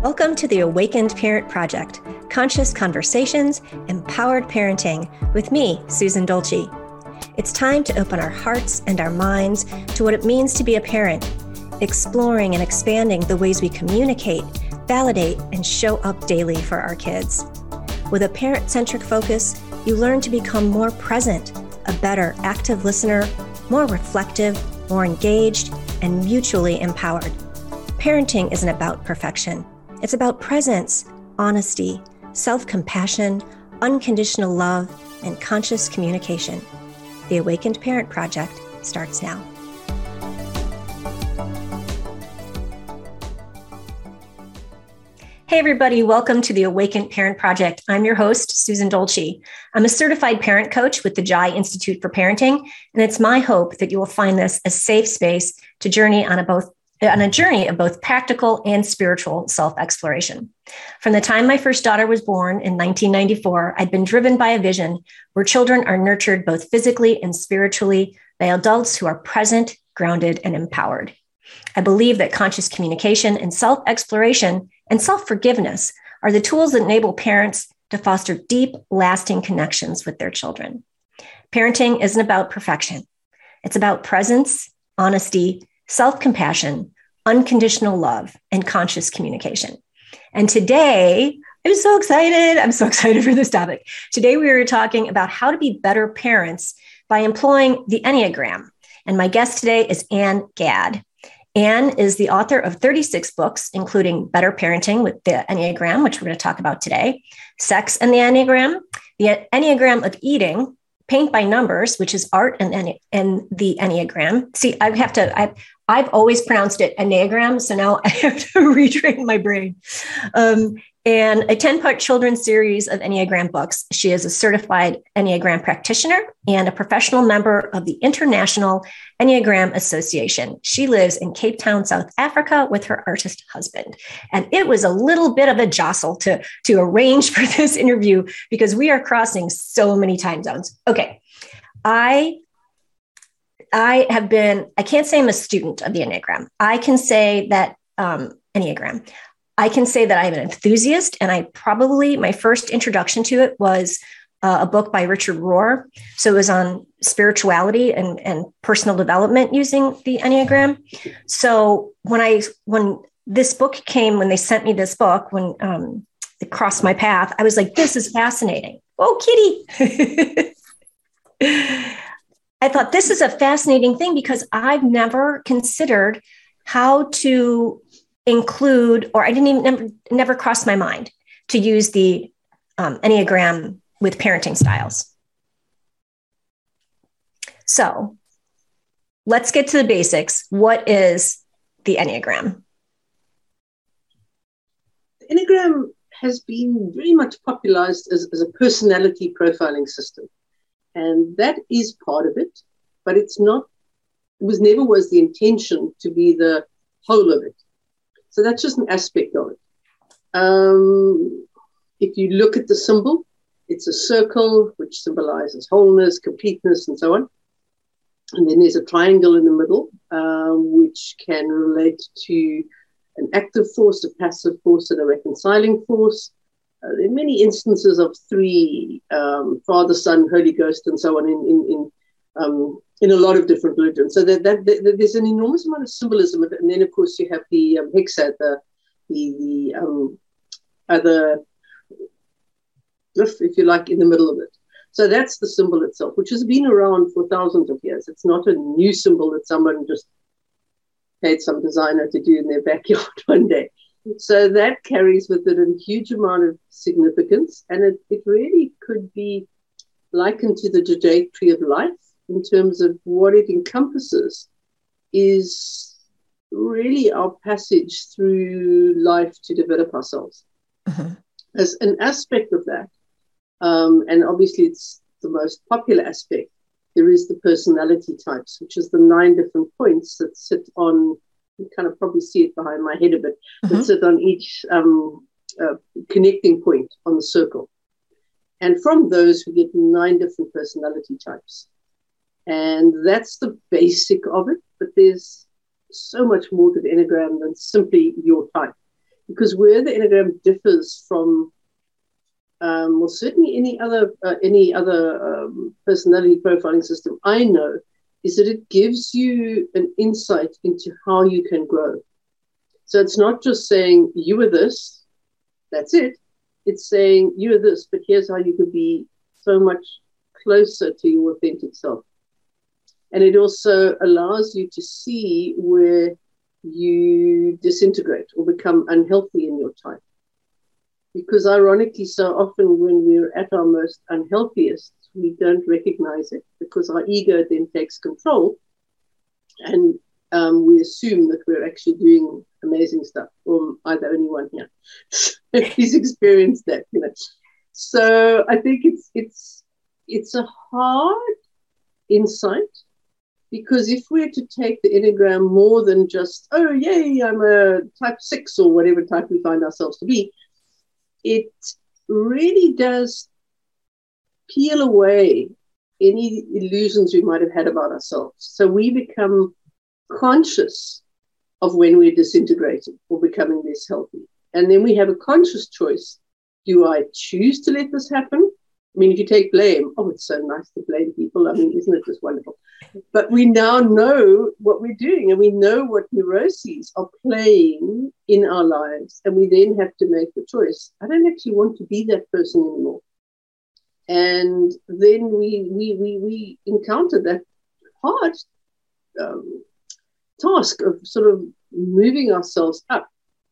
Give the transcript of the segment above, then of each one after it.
Welcome to the Awakened Parent Project, conscious conversations, empowered parenting with me, Susan Dolce. It's time to open our hearts and our minds to what it means to be a parent, exploring and expanding the ways we communicate, validate, and show up daily for our kids. With a parent-centric focus, you learn to become more present, a better active listener, more reflective, more engaged, and mutually empowered. Parenting isn't about perfection. It's about presence, honesty, self-compassion, unconditional love, and conscious communication. The Awakened Parent Project starts now. Hey everybody, welcome to the Awakened Parent Project. I'm your host, Susan Dolce. I'm a certified parent coach with the Jai Institute for Parenting, and it's my hope that you will find this a safe space to journey on a journey of both practical and spiritual self-exploration. From the time my first daughter was born in 1994, I'd been driven by a vision where children are nurtured both physically and spiritually by adults who are present, grounded, and empowered. I believe that conscious communication and self-exploration and self-forgiveness are the tools that enable parents to foster deep, lasting connections with their children. Parenting isn't about perfection. It's about presence, honesty, self-compassion, unconditional love, and conscious communication. And today, I'm so excited for this topic. Today, we are talking about how to be better parents by employing the Enneagram. And my guest today is Anne Gadd. Anne is the author of 36 books, including Better Parenting with the Enneagram, which we're going to talk about today, Sex and the Enneagram, the Enneagram of Eating, Paint by Numbers, which is art and the Enneagram. See, I've always pronounced it Enneagram, so now I have to retrain my brain. And a 10-part children's series of Enneagram books. She is a certified Enneagram practitioner and a professional member of the International Enneagram Association. She lives in Cape Town, South Africa with her artist husband. And it was a little bit of a jostle to arrange for this interview because we are crossing so many time zones. Okay. I can't say I'm a student of the Enneagram. I can say that Enneagram. I can say that I'm an enthusiast, and my first introduction to it was a book by Richard Rohr. So it was on spirituality and personal development using the Enneagram. So when this book came, when they sent me this book, when it crossed my path, I was like, this is fascinating. Oh, kitty. I thought this is a fascinating thing because I've never considered how to include, or I never crossed my mind to use the Enneagram with parenting styles. So let's get to the basics. What is the Enneagram? The Enneagram has been very much popularized as a personality profiling system. And that is part of it, but it never was the intention to be the whole of it. So that's just an aspect of it. If you look at the symbol, it's a circle, which symbolizes wholeness, completeness, and so on. And then there's a triangle in the middle, which can relate to an active force, a passive force, and a reconciling force. There are many instances of three, Father, Son, Holy Ghost, and so on in a lot of different religions. So there's an enormous amount of symbolism. And then, of course, you have the hexa, the other glyph, if you like, in the middle of it. So that's the symbol itself, which has been around for thousands of years. It's not a new symbol that someone just paid some designer to do in their backyard one day. So that carries with it a huge amount of significance. And it really could be likened to the trajectory of life in terms of what it encompasses is really our passage through life to develop ourselves. Mm-hmm. As an aspect of that, and obviously it's the most popular aspect, there is the personality types, which is the 9 different points that sit on, you kind of probably see it behind my head a bit, mm-hmm. that sit on each connecting point on the circle. And from those, we get 9 different personality types. And that's the basic of it, but there's so much more to the Enneagram than simply your type. Because where the Enneagram differs from, well, certainly any other personality profiling system I know, is that it gives you an insight into how you can grow. So it's not just saying you are this, that's it. It's saying you are this, but here's how you could be so much closer to your authentic self. And it also allows you to see where you disintegrate or become unhealthy in your type. Because ironically, so often when we're at our most unhealthiest, we don't recognize it because our ego then takes control, and we assume that we're actually doing amazing stuff. Or I'm the only one here. He's experienced that, you know. So I think it's a hard insight, because if we're to take the Enneagram more than just, oh, yay, I'm a type 6 or whatever type we find ourselves to be, it really does peel away any illusions we might have had about ourselves. So we become conscious of when we're disintegrating or becoming less healthy. And then we have a conscious choice. Do I choose to let this happen? I mean, if you take blame, oh, it's so nice to blame people. I mean, isn't it just wonderful? But we now know what we're doing, and we know what neuroses are playing in our lives. And we then have to make the choice. I don't actually want to be that person anymore. And then we encounter that hard task of sort of moving ourselves up.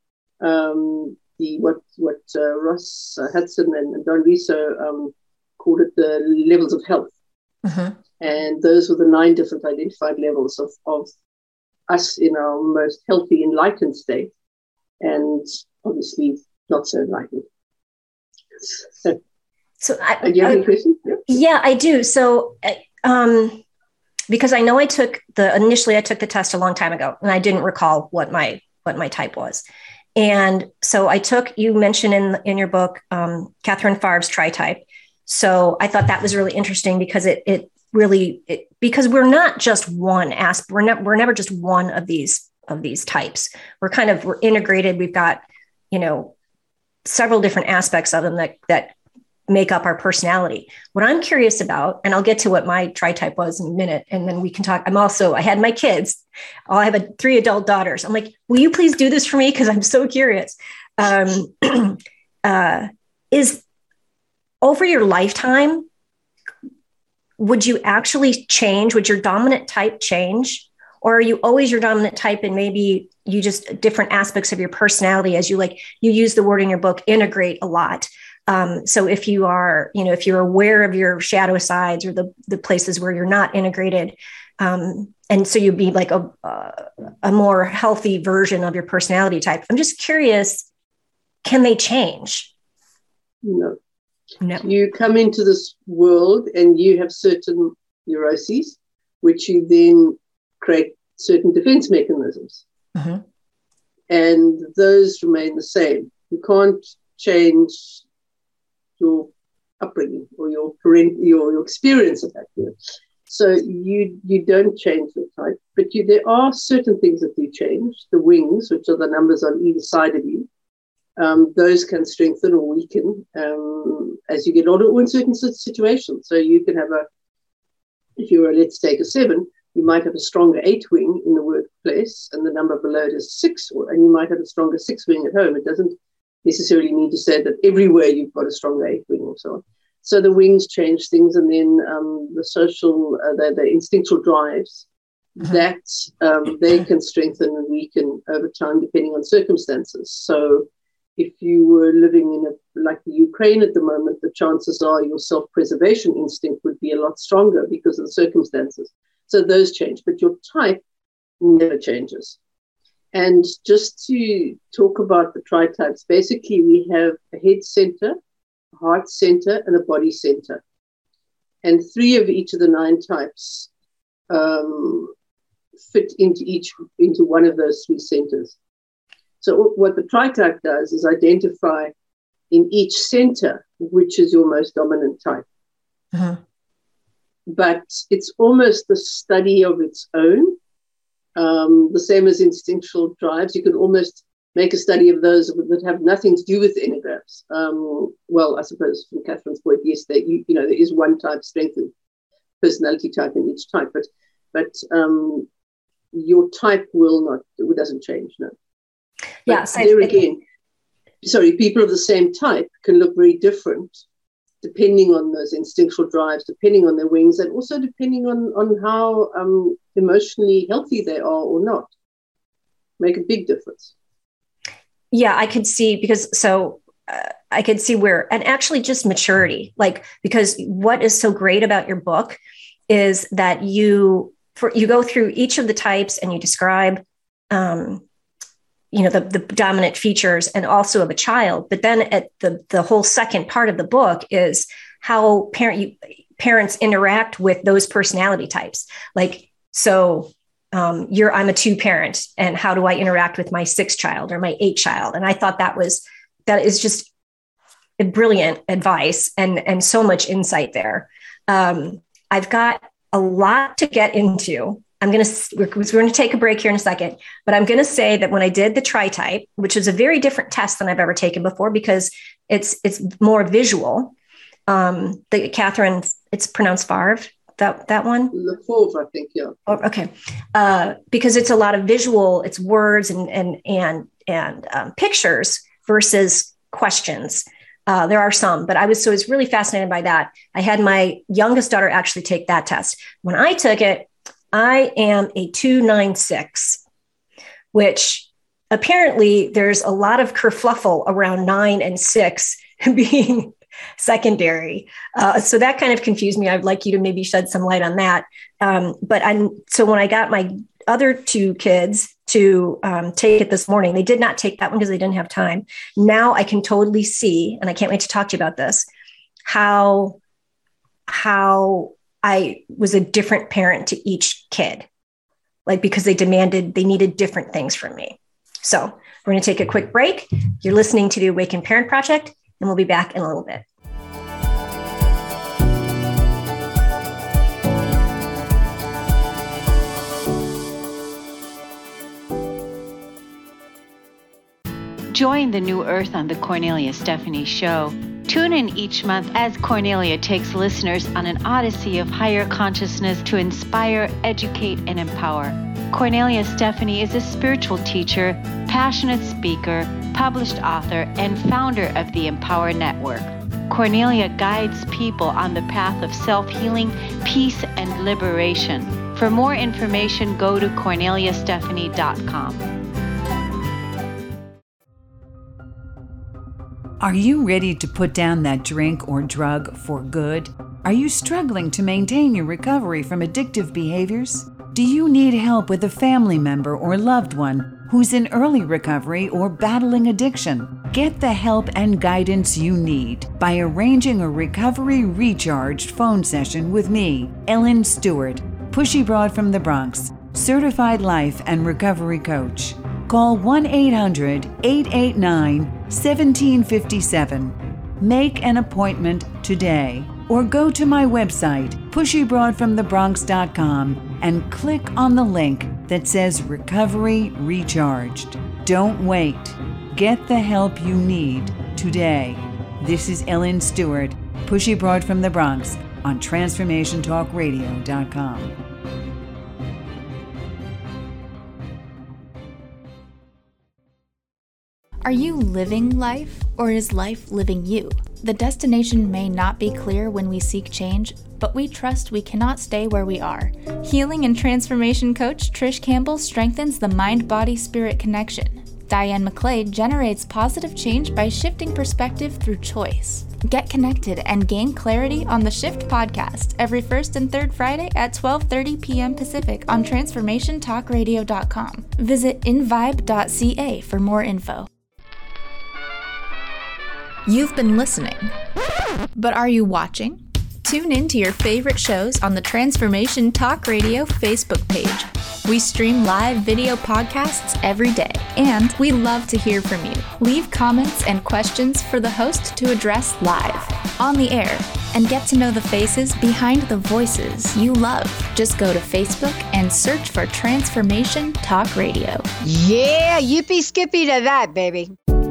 What Ross Hudson and Don Riso called it the levels of health. Mm-hmm. And those were the 9 different identified levels of us in our most healthy, enlightened state, and obviously not so enlightened. So do you have any questions? Yeah, I do. So because I know initially I took the test a long time ago, and I didn't recall what my type was. And so you mentioned in your book, Catherine Favre's tri-type. So I thought that was really interesting because because we're not just one we're never just one of these types. We're integrated. We've got, several different aspects of them that make up our personality. What I'm curious about, and I'll get to what my tri-type was in a minute, and then we can talk. I had my kids. I have 3 adult daughters. I'm like, will you please do this for me? Because I'm so curious. Is over your lifetime, would you actually change? Would your dominant type change? Or are you always your dominant type, and maybe you just different aspects of your personality, as you use the word in your book, integrate a lot. So if you are, if you're aware of your shadow sides or the places where you're not integrated, and so you'd be like a more healthy version of your personality type. I'm just curious, can they change? No. You come into this world and you have certain neuroses, which you then create certain defense mechanisms. Mm-hmm. And those remain the same. You can't change your upbringing or your experience of that. So you don't change your type, but there are certain things that do change. The wings, which are the numbers on either side of you, those can strengthen or weaken as you get older or in certain situations. So you can have if you were, let's take a 7, you might have a stronger 8 wing in the workplace, and the number below it is 6, and you might have a stronger 6 wing at home. It doesn't necessarily need to say that everywhere you've got a stronger 8 wing or so on. So the wings change things, and then the social, the instinctual drives, that they can strengthen and weaken over time depending on circumstances. So if you were living in like the Ukraine at the moment, the chances are your self-preservation instinct would be a lot stronger because of the circumstances. So those change, but your type never changes. And just to talk about the tri-types, basically we have a head center, a heart center, and a body center. And 3 of each of the 9 types fit into one of those 3 centers. So what the tri-type does is identify in each center which is your most dominant type. Uh-huh. But it's almost a study of its own. The same as instinctual drives. You can almost make a study of those that have nothing to do with Enneagrams. Well, I suppose from Catherine's point, yes, there is one type, strength of personality type in each type, but your type doesn't change, no. But there again, people of the same type can look very different depending on those instinctual drives, depending on their wings, and also depending on how emotionally healthy they are or not. Make a big difference. Yeah, I could see I could see where, and actually just maturity, because what is so great about your book is that you go through each of the types and you describe, the dominant features and also of a child. But then at the whole second part of the book is how parents interact with those personality types. I'm a 2 parent, and how do I interact with my 6th child or my 8th child? And I thought that is just a brilliant advice and so much insight there. I've got a lot to get into. We're going to take a break here in a second, but I'm going to say that when I did the tri-type, which is a very different test than I've ever taken before because it's more visual. Catherine, it's pronounced Favre. That one? Lefauve, I think, yeah. Oh, okay. Because it's a lot of visual, it's words and pictures versus questions. There are some, but I was really fascinated by that. I had my youngest daughter actually take that test. When I took it, I am a 296, which apparently there's a lot of kerfluffle around 9 and 6 being secondary. So that kind of confused me. I'd like you to maybe shed some light on that. So when I got my other 2 kids to take it this morning, they did not take that one because they didn't have time. Now I can totally see, and I can't wait to talk to you about this, how I was a different parent to each kid, because they needed different things from me. So we're going to take a quick break. You're listening to the Awakened Parent Project, and we'll be back in a little bit. Join the New Earth on the Cornelia Stephanie Show. Tune in each month as Cornelia takes listeners on an odyssey of higher consciousness to inspire, educate, and empower. Cornelia Stephanie is a spiritual teacher, passionate speaker, published author, and founder of the Empower Network. Cornelia guides people on the path of self-healing, peace, and liberation. For more information, go to corneliastephanie.com. Are you ready to put down that drink or drug for good? Are you struggling to maintain your recovery from addictive behaviors? Do you need help with a family member or loved one who's in early recovery or battling addiction? Get the help and guidance you need by arranging a Recovery Recharged phone session with me, Ellen Stewart, Pushy Broad from the Bronx, certified life and recovery coach. Call 1-800-889-1757. Make an appointment today or go to my website, pushybroadfromthebronx.com, and click on the link that says Recovery Recharged. Don't wait. Get the help you need today. This is Ellen Stewart, Pushy Broad from the Bronx on TransformationTalkRadio.com. Are you living life, or is life living you? The destination may not be clear when we seek change, but we trust we cannot stay where we are. Healing and transformation coach Trish Campbell strengthens the mind-body-spirit connection. Diane McClade generates positive change by shifting perspective through choice. Get connected and gain clarity on the Shift podcast every first and third Friday at 12:30 p.m. Pacific on TransformationTalkRadio.com. Visit invibe.ca for more info. You've been listening, but are you watching? Tune in to your favorite shows on the Transformation Talk Radio Facebook page. We stream live video podcasts every day, and we love to hear from you. Leave comments and questions for the host to address live, on the air, and get to know the faces behind the voices you love. Just go to Facebook and search for Transformation Talk Radio. Yeah, yippee skippy to that, baby.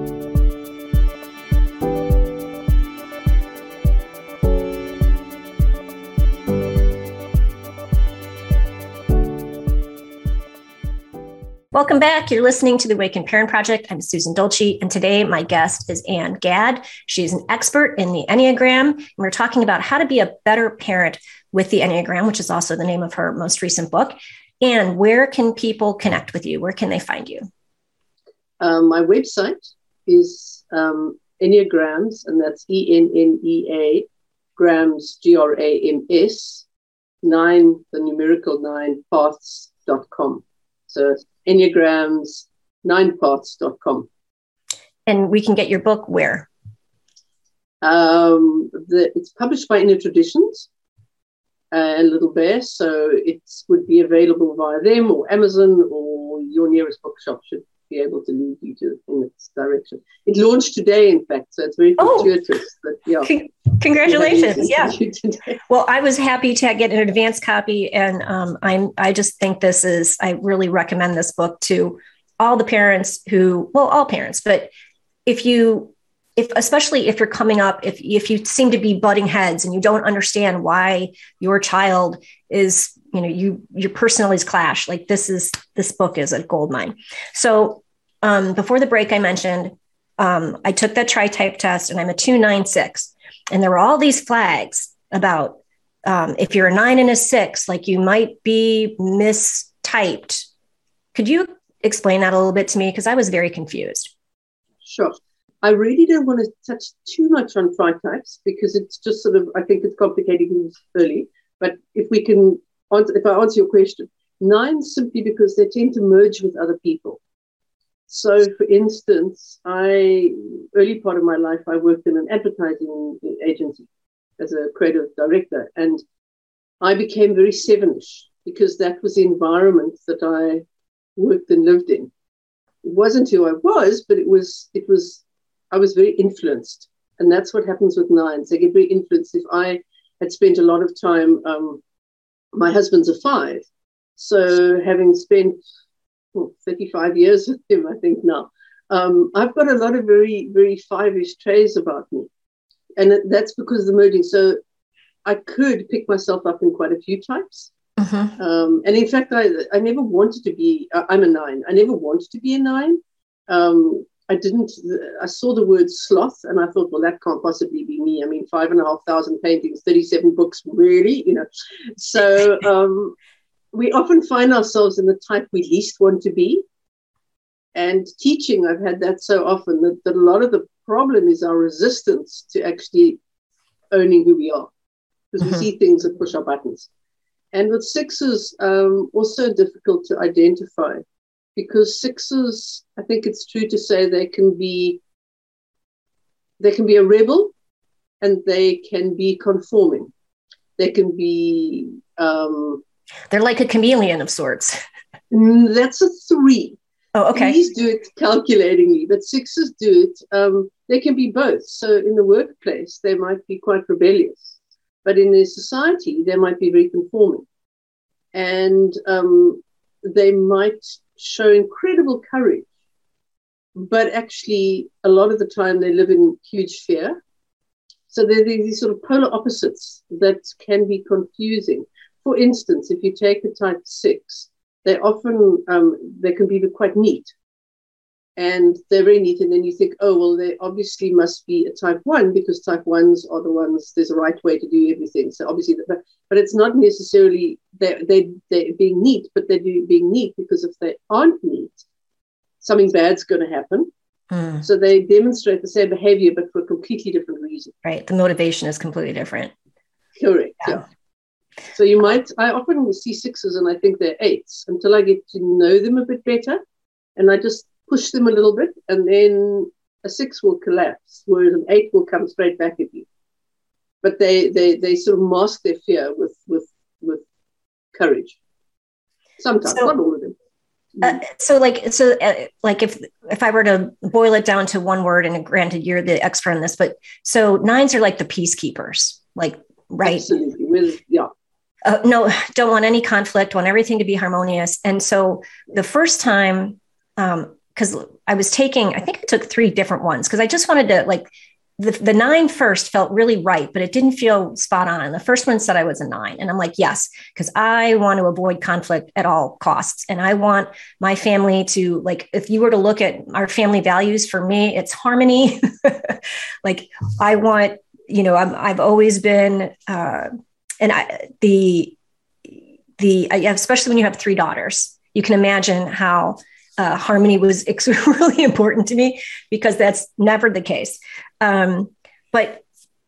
Welcome back. You're listening to the Awakened Parent Project. I'm Susan Dolce, and today my guest is Ann Gadd. She's an expert in the Enneagram, and we're talking about how to be a better parent with the Enneagram, which is also the name of her most recent book. Ann, where can people connect with you? Where can they find you? My website is Enneagrams, and that's ENNEA, grams, GRAMS, 9, the numerical 9, paths.com. So Enneagrams, 9paths.com. And we can get your book where? It's published by Inner Traditions and Little Bear, so it would be available via them or Amazon, or your nearest bookshop should be able to lead you in its direction. It launched today, in fact, so it's very fortuitous. But, yeah. Congratulations. Yeah. Well, I was happy to get an advance copy, and I just think I really recommend this book to all the parents all parents, but especially if you're coming up, if you seem to be butting heads and you don't understand why your child is, your personalities clash, like this book is a goldmine. So before the break, I mentioned I took that tri-type test, and I'm a 296, and there were all these flags about if you're a 9 and a 6, like you might be mistyped. Could you explain that a little bit to me? Because I was very confused. Sure. I really don't want to touch too much on tri-types because it's just sort of, I think it's complicating things early. But if I answer your question, 9 simply because they tend to merge with other people. So, for instance, early part of my life, I worked in an advertising agency as a creative director, and I became very 7ish because that was the environment that I worked and lived in. It wasn't who I was, but I was very influenced, and that's what happens with 9s. They get very influenced. If I had spent a lot of time, my husband's a 5, so having spent 35 years with him, I think now, I've got a lot of very, very 5ish traits about me, and that's because of the merging. So I could pick myself up in quite a few types. Mm-hmm. And in fact, I never wanted to be, I'm a 9. I never wanted to be a 9. I saw the word sloth and I thought, well, that can't possibly be me. I mean, 5,500 paintings, 37 books, really, So we often find ourselves in the type we least want to be. And teaching, I've had that so often that a lot of the problem is our resistance to actually owning who we are, because we see things that push our buttons. And with 6s, also difficult to identify, because 6s, I think it's true to say they can be a rebel, and they can be conforming. They can be they're like a chameleon of sorts. That's a 3. Oh, okay. 3s do it calculatingly, but 6s do it. They can be both. So in the workplace, they might be quite rebellious, but in their society, they might be very conforming. And they might show incredible courage, but actually a lot of the time they live in huge fear. So there are these sort of polar opposites that can be confusing. For instance, if you take a type 6, they often, they can be quite neat. And they're very neat. And then you think, oh, well, they obviously must be a type 1 because type 1s are the ones, there's a right way to do everything. So obviously, but it's not necessarily they're being neat, but they're being neat because if they aren't neat, something bad's going to happen. So they demonstrate the same behavior, but for a completely different reason. Right. The motivation is completely different. Correct. Yeah. So I often see 6s and I think they're 8s until I get to know them a bit better. And I just push them a little bit, and then a 6 will collapse, whereas an 8 will come straight back at you. But they sort of mask their fear with courage. Sometimes, not all of them. So if I were to boil it down to one word, and granted you're the expert on this, but so 9s are like the peacekeepers. like, right. Absolutely. No, don't want any conflict, want everything to be harmonious. And so the first time, because I think I took 3 different ones because I just wanted to, like, the 9 first felt really right, but it didn't feel spot on. And the first one said I was a 9. And I'm like, yes, because I want to avoid conflict at all costs. And I want my family to, like, if you were to look at our family values, for me, it's harmony. Like, I want, I've always been, especially when you have 3 daughters, you can imagine how harmony was really important to me because that's never the case. But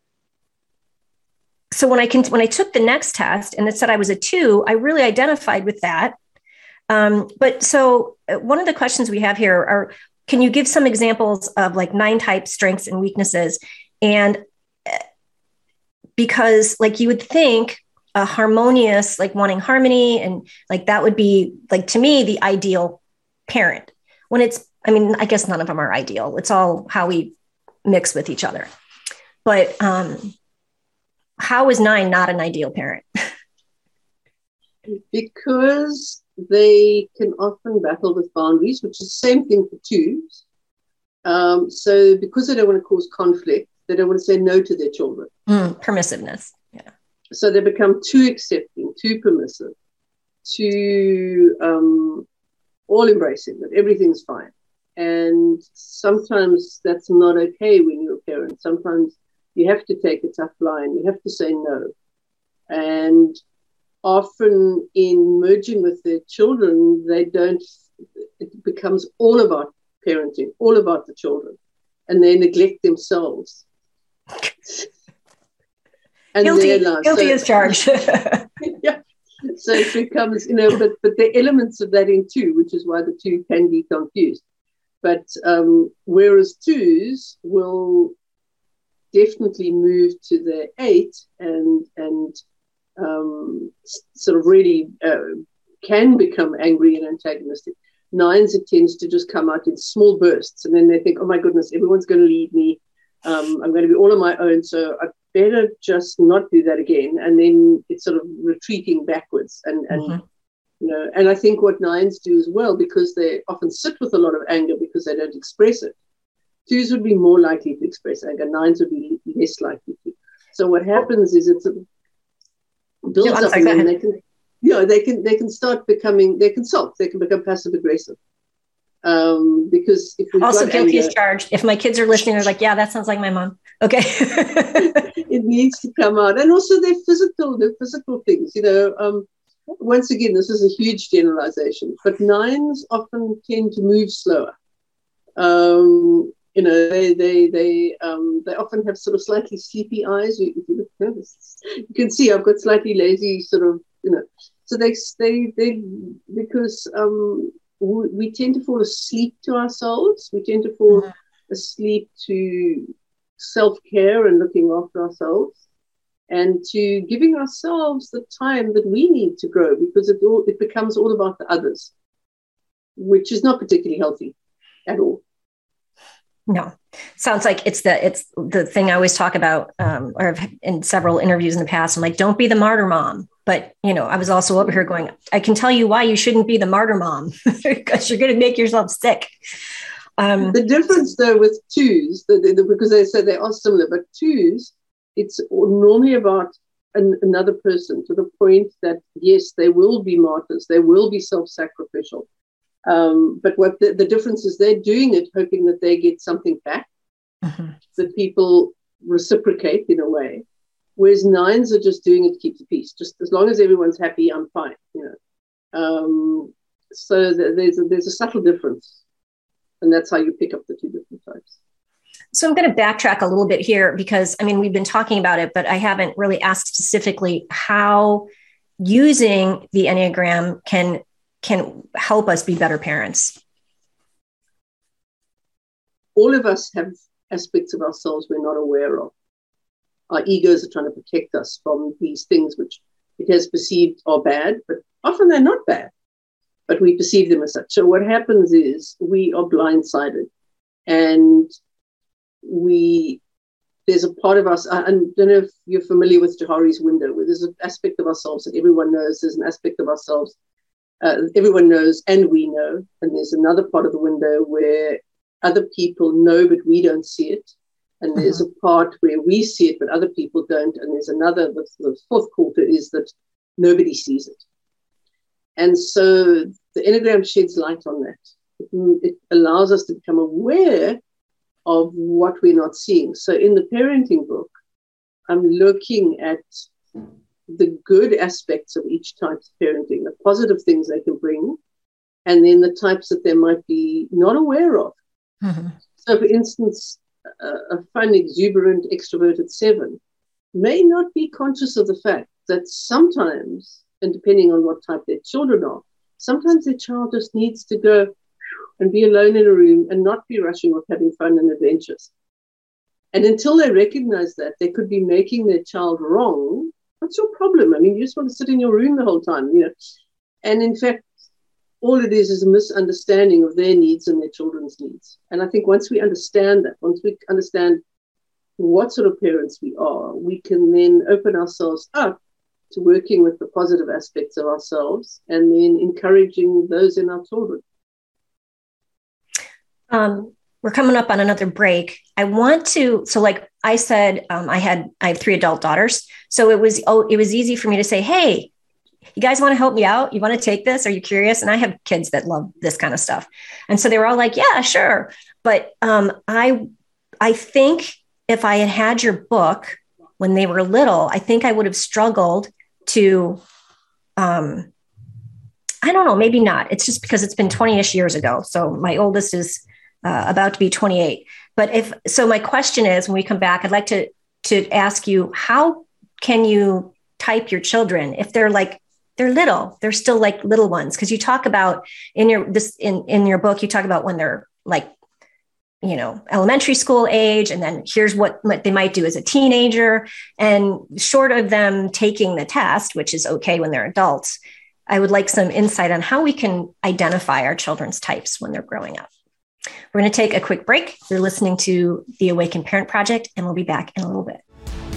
so when I took the next test and it said I was a 2, I really identified with that. But so one of the questions we have here are, can you give some examples of like 9 type strengths and weaknesses? And because, like, you would think a harmonious, like wanting harmony and like that would be, like, to me, the ideal parent. When I guess none of them are ideal. It's all how we mix with each other. But how is 9 not an ideal parent? Because they can often battle with boundaries, which is the same thing for 2s. So because they don't want to cause conflict, they don't want to say no to their children. Permissiveness. Yeah. So they become too accepting, too permissive, too all embracing, that everything's fine. And sometimes that's not okay when you're a parent. Sometimes you have to take a tough line. You have to say no. And often in merging with their children, it becomes all about parenting, all about the children. And they neglect themselves. And guilty as charged. Yeah. So it becomes, but the elements of that in 2, which is why the 2 can be confused. But whereas 2s will definitely move to the 8 and sort of really can become angry and antagonistic. 9s, it tends to just come out in small bursts. And then they think, oh my goodness, everyone's going to leave me. I'm going to be all on my own. So I better just not do that again. And then it's sort of retreating backwards. And and I think what 9s do as well, because they often sit with a lot of anger because they don't express it. 2s would be more likely to express anger. 9s would be less likely to. So what happens is it builds up, and then they can start becoming, they can sulk, they can become passive aggressive. Because if also guilty as charged. If my kids are listening, they're like, yeah, that sounds like my mom. Okay. It needs to come out. And also their physical things, once again, this is a huge generalization, but 9s often tend to move slower. They often have sort of slightly sleepy eyes. You can see I've got slightly lazy sort of, so they because we tend to fall asleep to ourselves. We tend to fall asleep to self-care and looking after ourselves, and to giving ourselves the time that we need to grow, because it becomes all about the others, which is not particularly healthy at all. No, sounds like it's the thing I always talk about, or in several interviews in the past. I'm like, don't be the martyr mom. But, I was also over here going, I can tell you why you shouldn't be the martyr mom, because you're going to make yourself sick. The difference, though, with 2s, because they say they are similar, but 2s, it's normally about another person, to the point that, yes, they will be martyrs, they will be self-sacrificial. But what the difference is, they're doing it hoping that they get something back, that people reciprocate in a way. Whereas 9s are just doing it to keep the peace. Just as long as everyone's happy, I'm fine. So there's a subtle difference, and that's how you pick up the 2 different types. So I'm going to backtrack a little bit here, because we've been talking about it, but I haven't really asked specifically how using the Enneagram can help us be better parents. All of us have aspects of ourselves we're not aware of. Our egos are trying to protect us from these things which it has perceived are bad, but often they're not bad, but we perceive them as such. So what happens is we are blindsided, and we there's a part of us, I don't know if you're familiar with Johari's window, where there's an aspect of ourselves that everyone knows. There's an aspect of ourselves everyone knows and we know. And there's another part of the window where other people know, but we don't see it. And there's a part where we see it, but other people don't. And there's another, the fourth quarter is that nobody sees it. And so the Enneagram sheds light on that. It allows us to become aware of what we're not seeing. So in the parenting book, I'm looking at the good aspects of each type of parenting, the positive things they can bring, and then the types that they might be not aware of. So, for instance, a fun, exuberant, extroverted 7 may not be conscious of the fact that sometimes, and depending on what type their children are, sometimes their child just needs to go and be alone in a room and not be rushing off having fun and adventures. And until they recognize that, they could be making their child wrong. What's your problem? I mean, you just want to sit in your room the whole time, you know. And in fact, all it is a misunderstanding of their needs and their children's needs. And I think once we understand that, once we understand what sort of parents we are, we can then open ourselves up to working with the positive aspects of ourselves and then encouraging those in our children. We're coming up on another break. I want to, so like I said, I have 3 adult daughters. So it was easy for me to say, hey, you guys want to help me out? You want to take this? Are you curious? And I have kids that love this kind of stuff. And so they were all like, yeah, sure. But I think if I had had your book when they were little, I think I would have struggled to, I don't know, maybe not. It's just because it's been 20-ish years ago. So my oldest is about to be 28. But so my question is, when we come back, I'd like to ask you, how can you type your children if they're little, they're still like little ones? Because you talk about in your book, you talk about when they're like, you know, elementary school age, and then here's what they might do as a teenager. And short of them taking the test, which is okay when they're adults, I would like some insight on how we can identify our children's types when they're growing up. We're going to take a quick break. You're listening to the Awakened Parent Project, and we'll be back in a little bit.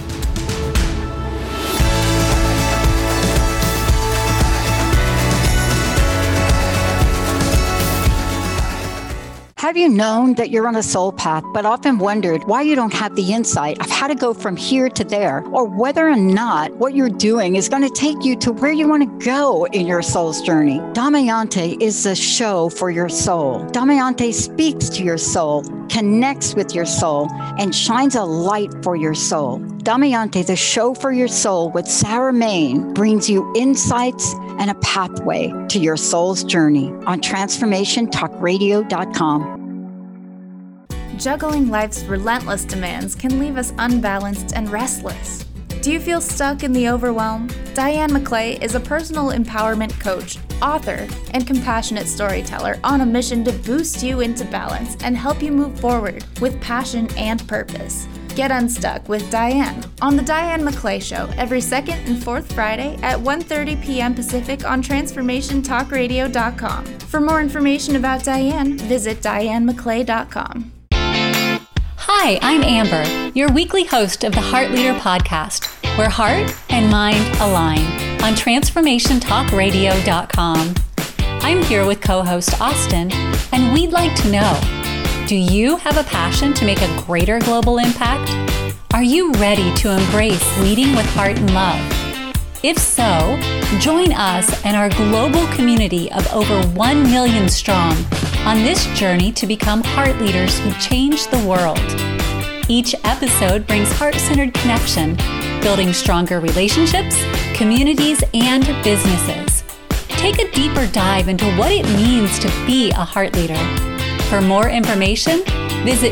Have you known that you're on a soul path, but often wondered why you don't have the insight of how to go from here to there, or whether or not what you're doing is going to take you to where you want to go in your soul's journey? Damayanti is the show for your soul. Damayanti speaks to your soul, connects with your soul, and shines a light for your soul. Damayanti, the show for your soul with Sarah Main, brings you insights and a pathway to your soul's journey on TransformationTalkRadio.com. Juggling life's relentless demands can leave us unbalanced and restless. Do you feel stuck in the overwhelm? Diane McClay is a personal empowerment coach, author, and compassionate storyteller on a mission to boost you into balance and help you move forward with passion and purpose. Get unstuck with Diane on The Diane McClay Show every second and fourth Friday at 1:30 p.m. Pacific on TransformationTalkRadio.com. For more information about Diane, visit DianeMcClay.com. Hi, I'm Amber, your weekly host of the Heart Leader podcast, where heart and mind align on TransformationTalkRadio.com. I'm here with co-host Austin, and we'd like to know, do you have a passion to make a greater global impact? Are you ready to embrace leading with heart and love? If so, join us and our global community of over 1 million strong on this journey to become heart leaders who change the world. Each episode brings heart-centered connection, building stronger relationships, communities, and businesses. Take a deeper dive into what it means to be a heart leader. For more information, visit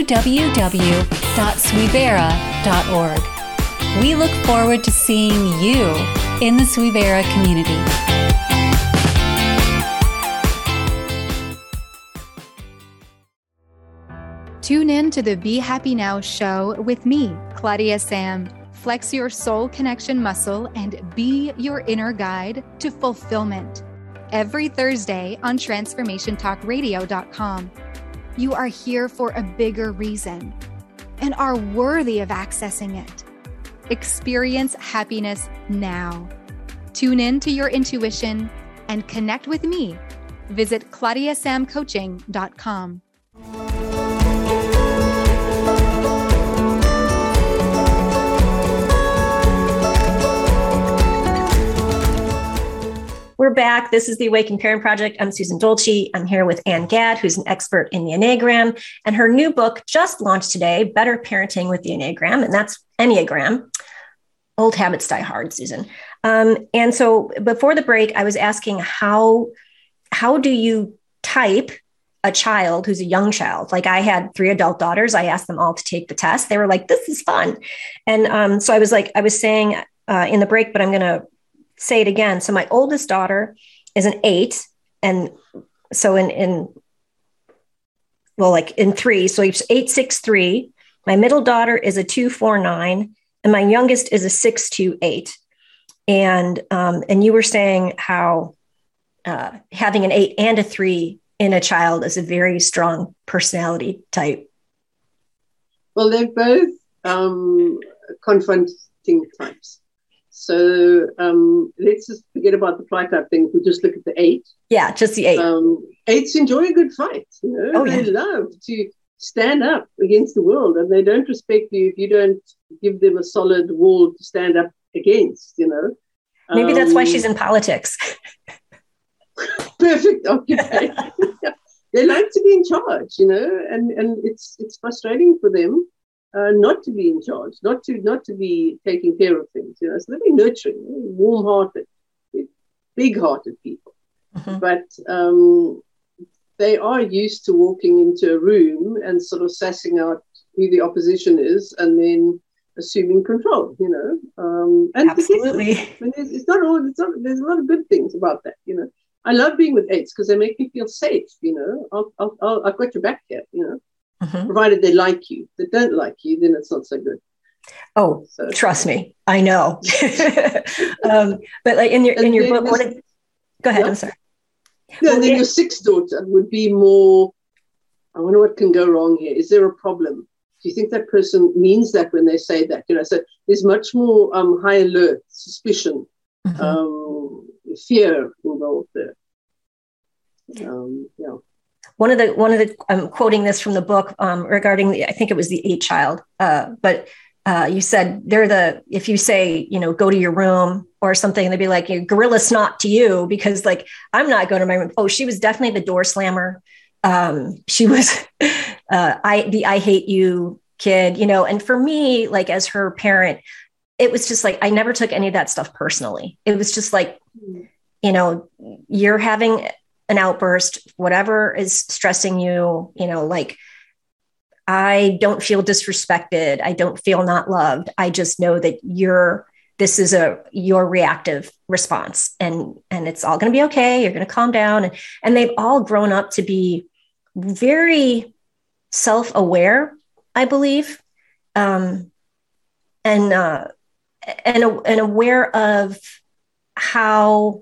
www.swivera.org. We look forward to seeing you in the Swivera community. Tune in to the Be Happy Now show with me, Claudia Sam. Flex your soul connection muscle and be your inner guide to fulfillment. Every Thursday on TransformationTalkRadio.com. You are here for a bigger reason. and are worthy of accessing it. Experience happiness now. Tune in to your intuition and connect with me. Visit ClaudiaSamCoaching.com. We're back. This is the Awakened Parent Project. I'm Susan Dolce. I'm here with Ann Gadd, who's an expert in the Enneagram, and her new book just launched today, Better Parenting with the Enneagram, and that's Enneagram. Old habits die hard, Susan. And so before the break, I was asking how do you type a child who's a young child? Like I had 3 adult daughters. I asked them all to take the test. They were like, this is fun. And so I was saying in the break, but I'm going to say it again. So my oldest daughter is an 8. And so in 3, so it's 863. My middle daughter is a 249, and my youngest is a 628. And you were saying how having an 8 and a 3 in a child is a very strong personality type. Well, they're both confronting types. So let's just forget about the flight type thing. If we just look at the 8. Yeah, just the 8. 8s enjoy a good fight. They love to stand up against the world, and they don't respect you if you don't give them a solid wall to stand up against. Maybe that's why she's in politics. Perfect occupation. They like to be in charge, and it's frustrating for them. Not to be in charge, not to be taking care of things, So they're very nurturing, warm-hearted, big-hearted people. Mm-hmm. But they are used to walking into a room and sort of sussing out who the opposition is, and then assuming control. And absolutely, there's a lot of good things about that. I love being with 8s because they make me feel safe. I've got your back here. Mm-hmm. Provided they like you. If they don't like you, then it's not so good. Oh, so, trust me, I know. But like in your book, go ahead. Yeah. I'm sorry. Yeah, and then your 6th daughter would be more. I wonder what can go wrong here. Is there a problem? Do you think that person means that when they say that? So there's much more high alert, suspicion, mm-hmm. Fear involved there. Yeah. One of the I'm quoting this from the book regarding I think it was the 8 child, but you said if you say, go to your room or something, they'd be like, gorilla snot to you, because like, I'm not going to my room. Oh, she was definitely the door slammer. She was I hate you kid, and for me, like as her parent, it was just like, I never took any of that stuff personally. It was just like, you're having an outburst, whatever is stressing you, like I don't feel disrespected. I don't feel not loved. I just know that this is your reactive response, and it's all going to be okay. You're going to calm down. And they've all grown up to be very self-aware, I believe. And aware of how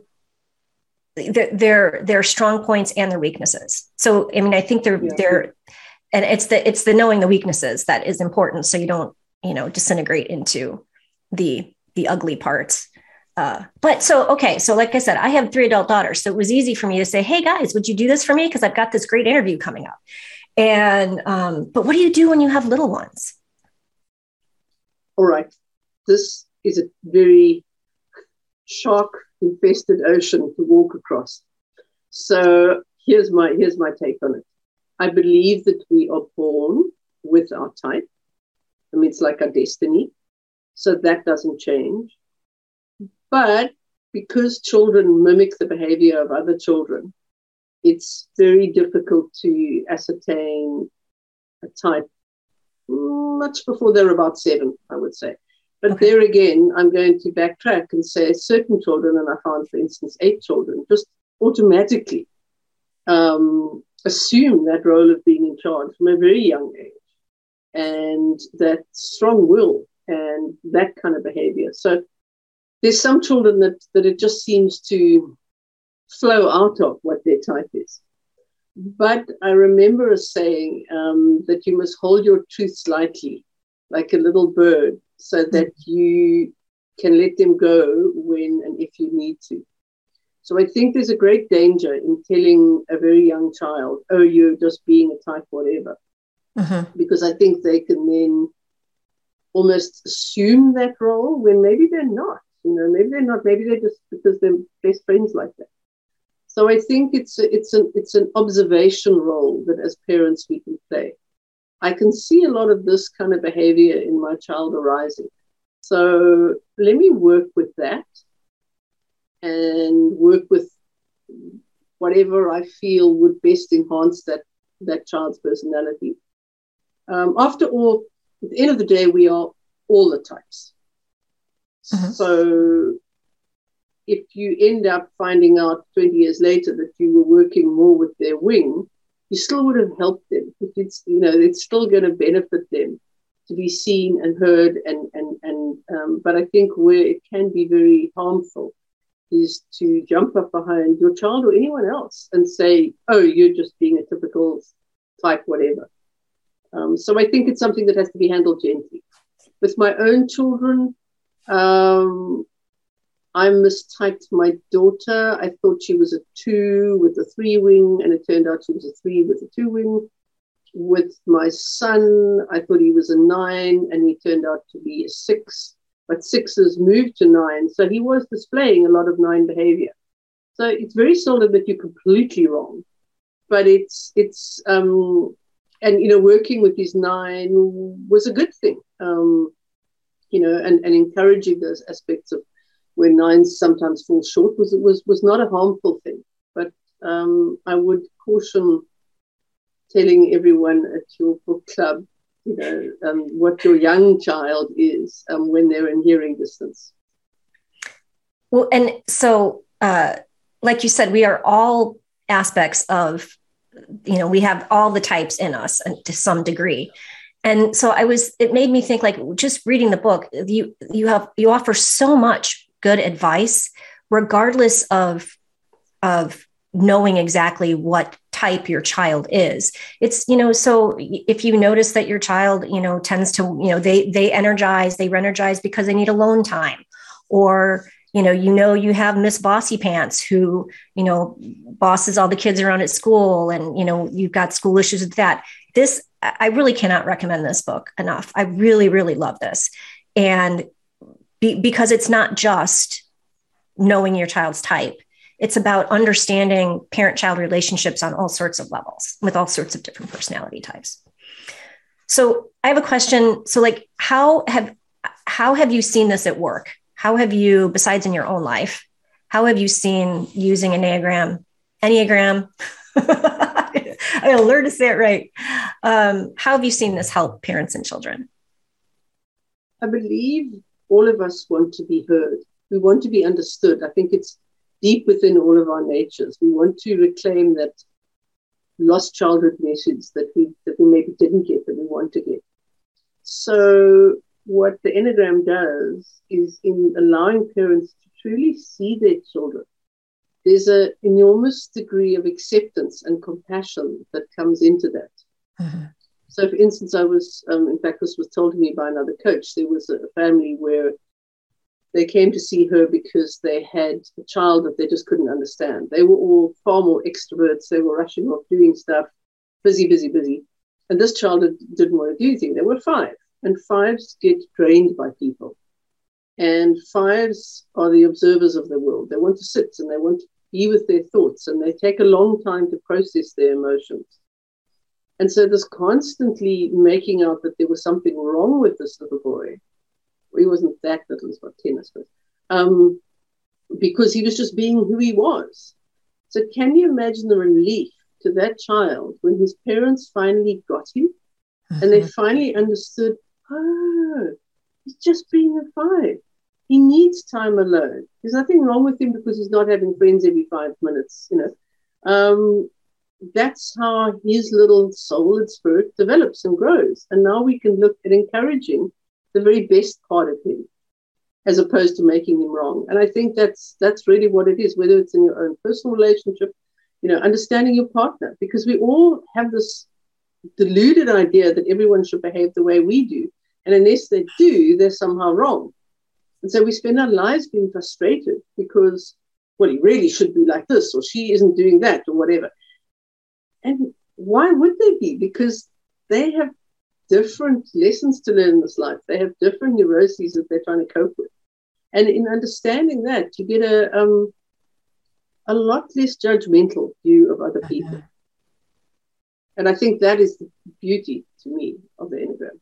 their strong points and their weaknesses. So, I mean, I think they're, and it's the knowing the weaknesses that is important. So you don't, disintegrate into the ugly parts. But so like I said, I have 3 adult daughters. So it was easy for me to say, hey guys, would you do this for me? Cause I've got this great interview coming up. And, but what do you do when you have little ones? All right. This is a very shark-infested ocean to walk across. So here's my take on it. I believe that we are born with our type. I mean, it's like our destiny. So that doesn't change. But because children mimic the behavior of other children, it's very difficult to ascertain a type much before they're about 7, I would say. But okay. There again, I'm going to backtrack and say certain children, and I found, for instance, 8 children, just automatically assume that role of being in charge from a very young age, and that strong will and that kind of behavior. So there's some children that it just seems to flow out of what their type is. But I remember a saying that you must hold your truths lightly, like a little bird, so that you can let them go when and if you need to. So I think there's a great danger in telling a very young child, oh, you're just being a type whatever. Because I think they can then almost assume that role when maybe they're not. Maybe they're not. Maybe they're just because they're best friends like that. So I think it's an observation role that as parents we can play. I can see a lot of this kind of behavior in my child arising. So let me work with that and work with whatever I feel would best enhance that child's personality. After all, at the end of the day, we are all the types. So if you end up finding out 20 years later that you were working more with their wing, you still would have helped them. It's still going to benefit them to be seen and heard. But I think where it can be very harmful is to jump up behind your child or anyone else and say, oh, you're just being a typical type whatever. So I think it's something that has to be handled gently. With my own children, I mistyped my daughter. I thought she was a 2 with a 3 wing, and it turned out she was a 3 with a 2 wing. With my son, I thought he was a 9, and he turned out to be a 6. But 6s moved to 9, so he was displaying a lot of 9 behavior. So it's very seldom that you're completely wrong, but it's working with these 9 was a good thing. And encouraging those aspects of where 9s sometimes fall short was not a harmful thing. But I would caution telling everyone at your book club, what your young child is when they're in hearing distance. Well, and so, like you said, we are all aspects of, we have all the types in us to some degree. And so it made me think, like, just reading the book, you offer so much good advice, regardless of knowing exactly what type your child is. It's, so if you notice that your child, tends to, they re-energize because they need alone time, or, you have Miss Bossy Pants who, bosses all the kids around at school, and, you've got school issues with that. I really cannot recommend this book enough. I really, really love this. And because it's not just knowing your child's type, it's about understanding parent-child relationships on all sorts of levels with all sorts of different personality types. So I have a question. So, like, how have you seen this at work? How have you, besides in your own life, how have you seen using Enneagram? I gotta learn to say it right. How have you seen this help parents and children? I believe all of us want to be heard. We want to be understood. I think it's deep within all of our natures. We want to reclaim that lost childhood message that we maybe didn't get, that we want to get. So what the Enneagram does is in allowing parents to truly see their children. There's an enormous degree of acceptance and compassion that comes into that. Mm-hmm. So, for instance, I was, in fact, this was told to me by another coach. There was a family where they came to see her because they had a child that they just couldn't understand. They were all far more extroverts. They were rushing off, doing stuff, busy. And this child didn't want to do anything. They were 5. And 5s get drained by people. And 5s are the observers of the world. They want to sit and they want to be with their thoughts, and they take a long time to process their emotions. And so this constantly making out that there was something wrong with this little boy. Well, he wasn't that little, he was about 10, I suppose, because he was just being who he was. So can you imagine the relief to that child when his parents finally got him and they finally understood, oh, he's just being a 5. He needs time alone. There's nothing wrong with him because he's not having friends every 5 minutes, That's how his little soul and spirit develops and grows. And now we can look at encouraging the very best part of him as opposed to making him wrong. And I think that's really what it is, whether it's in your own personal relationship, understanding your partner, because we all have this deluded idea that everyone should behave the way we do. And unless they do, they're somehow wrong. And so we spend our lives being frustrated because, well, he really should be like this, or she isn't doing that, or whatever. And why would they be? Because they have different lessons to learn in this life. They have different neuroses that they're trying to cope with. And in understanding that, you get a lot less judgmental view of other people. And I think that is the beauty, to me, of the Enneagram.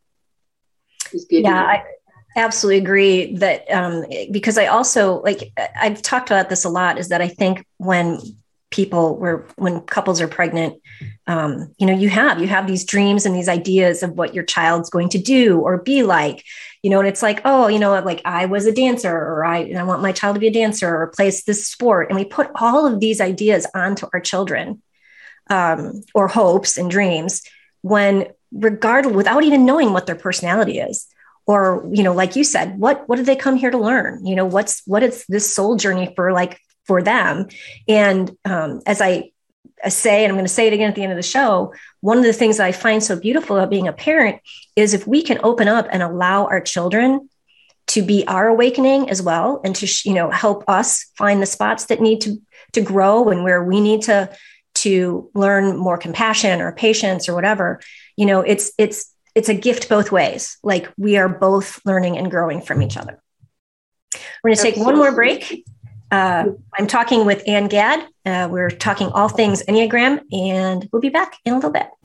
I absolutely agree that because I also, I've talked about this a lot, is that I think when couples are pregnant, you have these dreams and these ideas of what your child's going to do or be like, and it's like, I was a dancer, or I want my child to be a dancer or plays this sport. And we put all of these ideas onto our children, or hopes and dreams, without even knowing what their personality is. Or, like you said, what did they come here to learn? What is this soul journey for them? And as I say, and I'm going to say it again at the end of the show, one of the things that I find so beautiful about being a parent is if we can open up and allow our children to be our awakening as well, and to help us find the spots that need to grow and where we need to learn more compassion or patience or whatever. It's a gift both ways. Like, we are both learning and growing from each other. We're going to take one more break. I'm talking with Ann Gadd. We're talking all things Enneagram, and we'll be back in a little bit.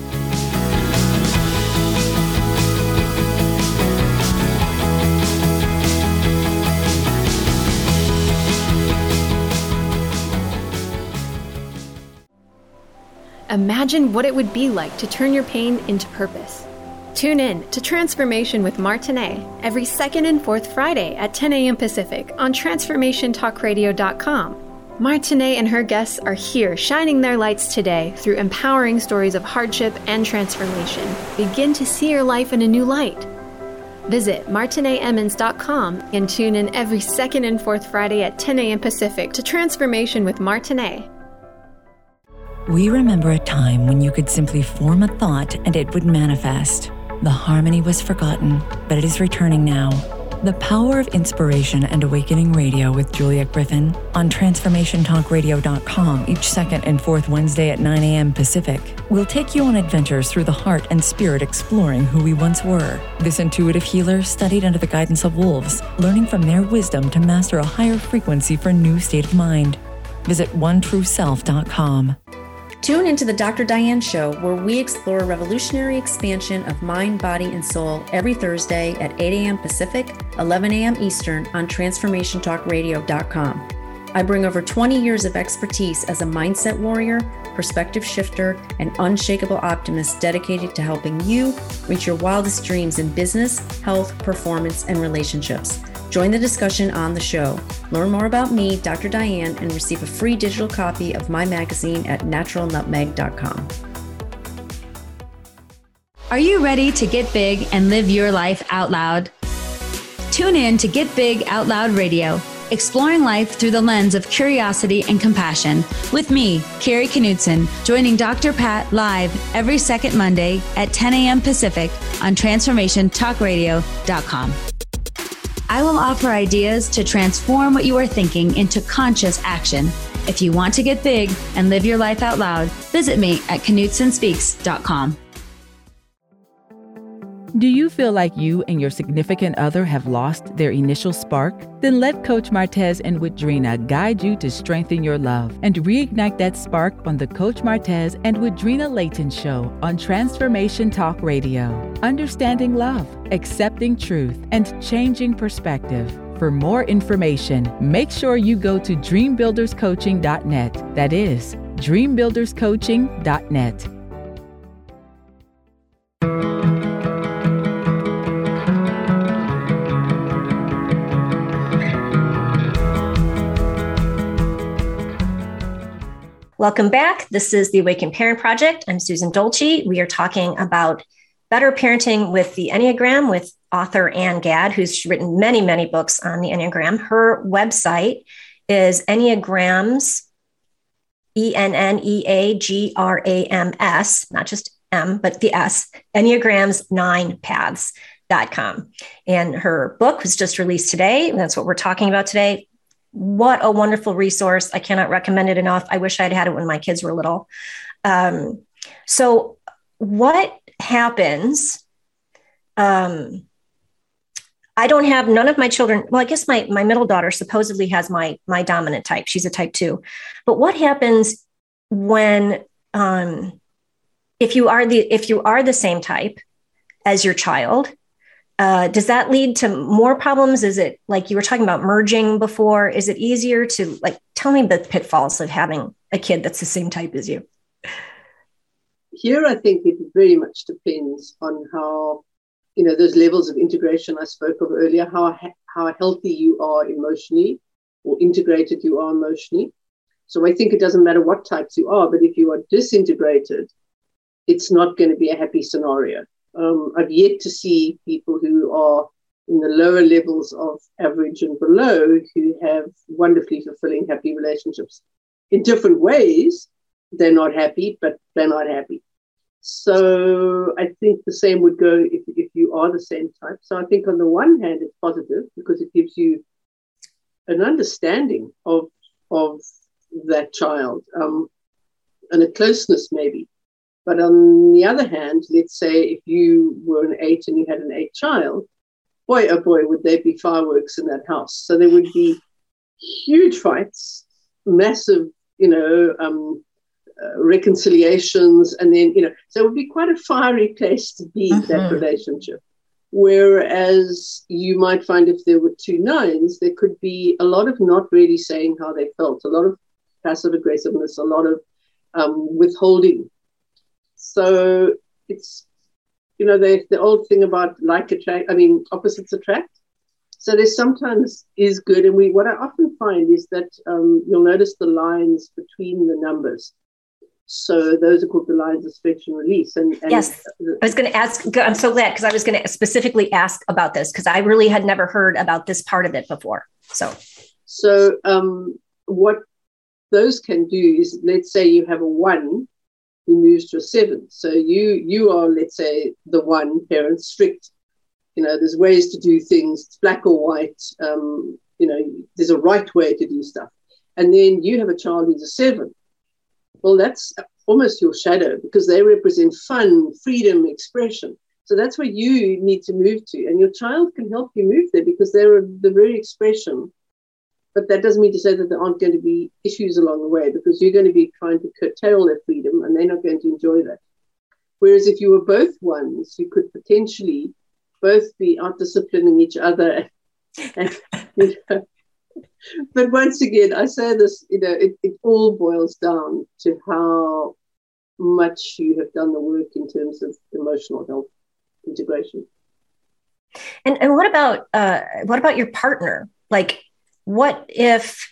Imagine what it would be like to turn your pain into purpose. Tune in to Transformation with Martinet every second and fourth Friday at 10 a.m. Pacific on TransformationTalkRadio.com. Martinet and her guests are here shining their lights today through empowering stories of hardship and transformation. Begin to see your life in a new light. Visit MartinetEmmons.com and tune in every second and fourth Friday at 10 a.m. Pacific to Transformation with Martinet. We remember a time when you could simply form a thought and it would manifest. The harmony was forgotten, but it is returning now. The Power of Inspiration and Awakening Radio with Julia Griffin on TransformationTalkRadio.com each second and fourth Wednesday at 9 a.m. Pacific. We'll take you on adventures through the heart and spirit, exploring who we once were. This intuitive healer studied under the guidance of wolves, learning from their wisdom to master a higher frequency for a new state of mind. Visit OneTrueSelf.com. Tune into the Dr. Diane Show, where we explore revolutionary expansion of mind, body, and soul every Thursday at 8 a.m. Pacific, 11 a.m. Eastern on TransformationTalkRadio.com. I bring over 20 years of expertise as a mindset warrior, perspective shifter, and unshakable optimist dedicated to helping you reach your wildest dreams in business, health, performance, and relationships. Join the discussion on the show. Learn more about me, Dr. Diane, and receive a free digital copy of my magazine at naturalnutmeg.com. Are you ready to get big and live your life out loud? Tune in to Get Big Out Loud Radio, exploring life through the lens of curiosity and compassion, with me, Carrie Knudsen, joining Dr. Pat live every second Monday at 10 a.m. Pacific on TransformationTalkRadio.com. I will offer ideas to transform what you are thinking into conscious action. If you want to get big and live your life out loud, visit me at KnudsenSpeaks.com. Do you feel like you and your significant other have lost their initial spark? Then let Coach Martez and Widrina guide you to strengthen your love and reignite that spark on the Coach Martez and Widrina Layton Show on Transformation Talk Radio. Understanding love, accepting truth, and changing perspective. For more information, make sure you go to dreambuilderscoaching.net. That is dreambuilderscoaching.net. Welcome back. This is the Awakened Parent Project. I'm Susan Dolce. We are talking about better parenting with the Enneagram with author Ann Gadd, who's written many, many books on the Enneagram. Her website is Enneagrams ENNEAGRAMS, not just M, but the S, Enneagrams9paths.com. And her book was just released today. And that's what we're talking about today. What a wonderful resource. I cannot recommend it enough. I wish I'd had it when my kids were little. So what happens? I don't have none of my children. Well, I guess my middle daughter supposedly has my dominant type. She's a type 2. But what happens when, if you are the same type as your child, does that lead to more problems? Is it like you were talking about merging before? Is it easier to tell me the pitfalls of having a kid that's the same type as you? Here, I think it very much depends on how, those levels of integration I spoke of earlier, how healthy you are emotionally or integrated you are emotionally. So I think it doesn't matter what types you are, but if you are disintegrated, it's not going to be a happy scenario. I've yet to see people who are in the lower levels of average and below who have wonderfully fulfilling, happy relationships. In different ways, they're not happy, but they're not happy. So I think the same would go if you are the same type. So I think on the one hand, it's positive because it gives you an understanding of that child and a closeness maybe. But on the other hand, let's say if you were an 8 and you had an 8 child, boy, oh boy, would there be fireworks in that house. So there would be huge fights, massive, reconciliations, and then so it would be quite a fiery place to be in that relationship. Whereas you might find if there were 2 9s, there could be a lot of not really saying how they felt, a lot of passive aggressiveness, a lot of withholding. So it's the old thing about opposites attract. So there sometimes is good, and what I often find is that you'll notice the lines between the numbers. So those are called the lines of stretch and release. And yes, I was going to ask, I'm so glad, because I was going to specifically ask about this because I really had never heard about this part of it before. So what those can do is, let's say you have a 1 who moves to a 7. So you are, let's say, the 1 parent, strict. There's ways to do things, it's black or white. There's a right way to do stuff. And then you have a child who's a 7. Well, that's almost your shadow because they represent fun, freedom, expression. So that's where you need to move to. And your child can help you move there because they're the very expression. But that doesn't mean to say that there aren't going to be issues along the way because you're going to be trying to curtail their freedom and they're not going to enjoy that. Whereas if you were both 1s, you could potentially both be out-disciplining each other. But once again, I say this, it all boils down to how much you have done the work in terms of emotional health integration. And what about your partner? What if,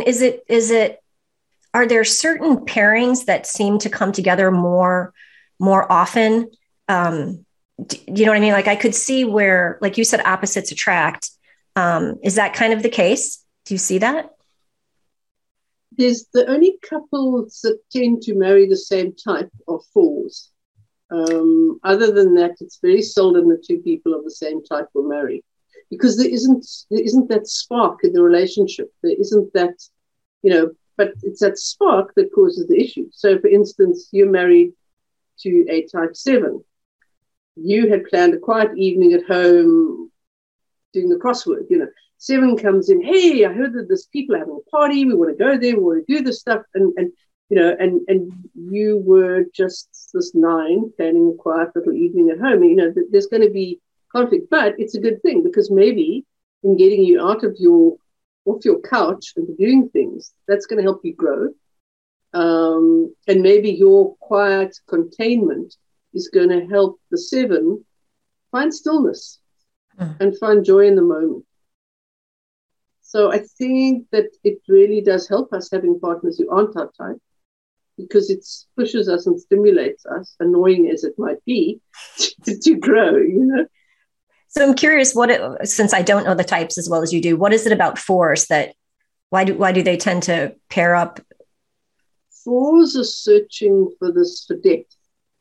are there certain pairings that seem to come together more often? You know what I mean? I could see where, like you said, opposites attract. Is that kind of the case? Do you see that? There's the only couples that tend to marry the same type of 4s. Other than that, it's very seldom the 2 people of the same type will marry because there isn't that spark in the relationship. There isn't that, but it's that spark that causes the issue. So, for instance, you're married to a type 7. You had planned a quiet evening at home doing the crossword, 7 comes in, hey, I heard that there's people having a party, we want to go there, we want to do this stuff, and you were just this 9 planning a quiet little evening at home. There's going to be conflict, but it's a good thing because maybe in getting you off your couch and doing things, that's going to help you grow. And maybe your quiet containment is going to help the 7 find stillness and find joy in the moment. So I think that it really does help us having partners who aren't our type because it pushes us and stimulates us, annoying as it might be, to grow, So I'm curious, since I don't know the types as well as you do, what is it about 4s that, why do they tend to pair up? fours are searching for depth.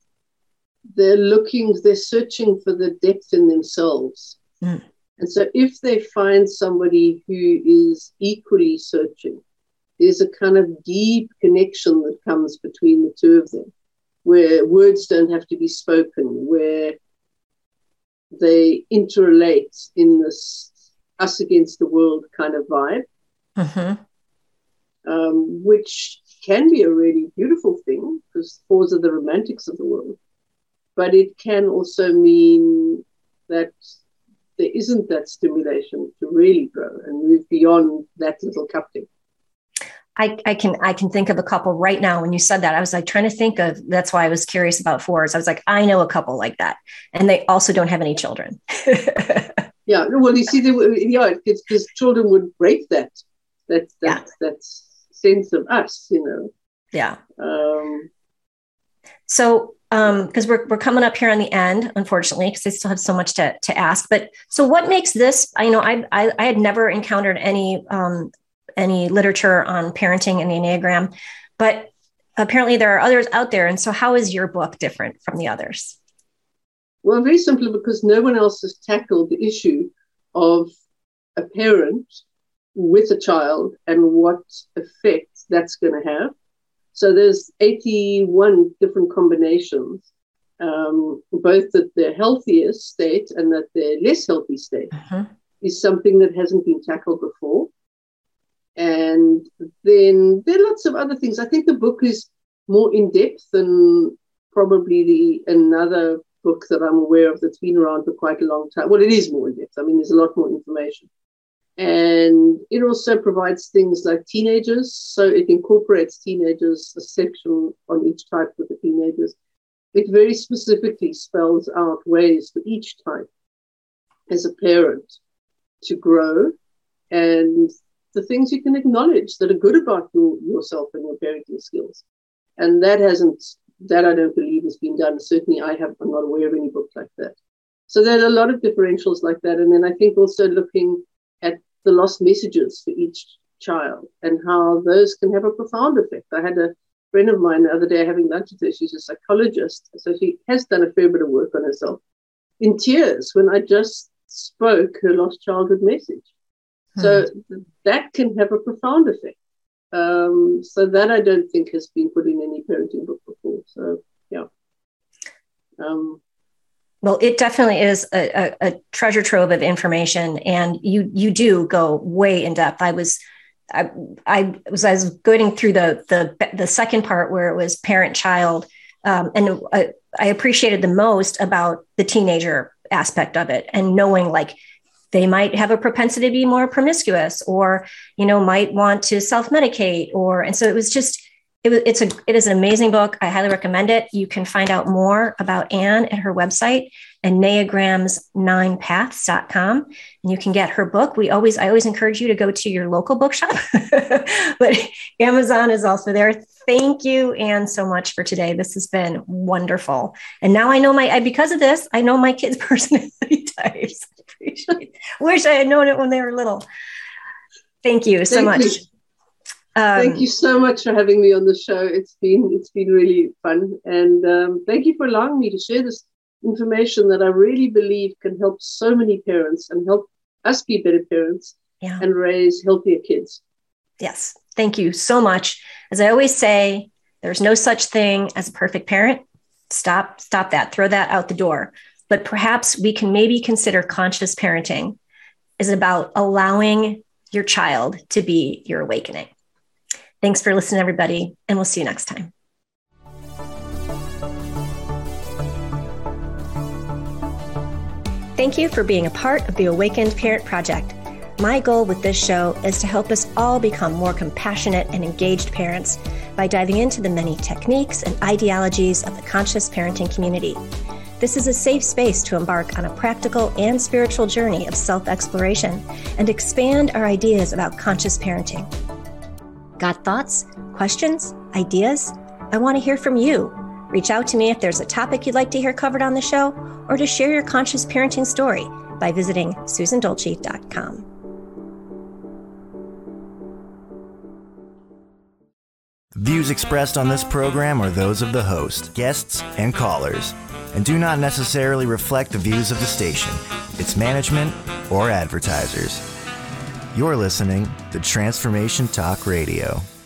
They're searching for the depth in themselves. Mm. And so if they find somebody who is equally searching, there's a kind of deep connection that comes between the two of them, where words don't have to be spoken, where they interrelate in this us against the world kind of vibe, which can be a really beautiful thing because fours are the romantics of the world. But it can also mean that there isn't that stimulation to really grow and move beyond that little coupling. I can think of a couple right now. When you said that, I was like trying to think of, that's why I was curious about fours. I was like, I know a couple like that. And they also don't have any children. Yeah. Well, you see, because children would break that sense of us, you know. Yeah. So, because we're coming up here on the end, unfortunately, because I still have so much to ask. But so what makes this, I know I had never encountered any literature on parenting and the Enneagram, but apparently there are others out there. And so how is your book different from the others? Well, very simply because no one else has tackled the issue of a parent with a child and what effect that's going to have. So there's 81 different combinations, both at their healthiest state and at their less healthy state, is something that hasn't been tackled before. And then there are lots of other things. I think the book is more in depth than probably another book that I'm aware of that's been around for quite a long time. Well, it is more in depth. I mean, there's a lot more information. And it also provides things like teenagers. So it incorporates teenagers, a section on each type for the teenagers. It very specifically spells out ways for each type as a parent to grow and the things you can acknowledge that are good about yourself and your parenting skills. And that I don't believe has been done. Certainly I'm not aware of any book like that. So there are a lot of differentials like that. And then I think also looking at the lost messages for each child and how those can have a profound effect. I had a friend of mine the other day having lunch with her. She's a psychologist. So she has done a fair bit of work on herself, in tears when I just spoke her lost childhood message. So that can have a profound effect. So that I don't think has been put in any parenting book before. So, yeah. Well, it definitely is a treasure trove of information, and you do go way in depth. I was going through the second part where it was parent-child, and I appreciated the most about the teenager aspect of it, and knowing like they might have a propensity to be more promiscuous, or might want to self-medicate, and so it was just. It is an amazing book. I highly recommend it. You can find out more about Anne at her website, enneagrams9paths.com, and you can get her book. I always encourage you to go to your local bookshop, but Amazon is also there. Thank you, Anne, so much for today. This has been wonderful. And now I know because of this, I know my kids' personality types. Wish I had known it when they were little. Thank you so much. Thank you so much for having me on the show. It's been really fun. And thank you for allowing me to share this information that I really believe can help so many parents and help us be better parents and raise healthier kids. Yes. Thank you so much. As I always say, there's no such thing as a perfect parent. Stop that. Throw that out the door. But perhaps we can maybe consider conscious parenting is about allowing your child to be your awakening. Thanks for listening, everybody, and we'll see you next time. Thank you for being a part of the Awakened Parent Project. My goal with this show is to help us all become more compassionate and engaged parents by diving into the many techniques and ideologies of the conscious parenting community. This is a safe space to embark on a practical and spiritual journey of self-exploration and expand our ideas about conscious parenting. Got thoughts, questions, ideas? I want to hear from you. Reach out to me if there's a topic you'd like to hear covered on the show, or to share your conscious parenting story by visiting susandolce.com. Views expressed on this program are those of the host, guests, and callers, and do not necessarily reflect the views of the station, its management, or advertisers. You're listening to Transformation Talk Radio.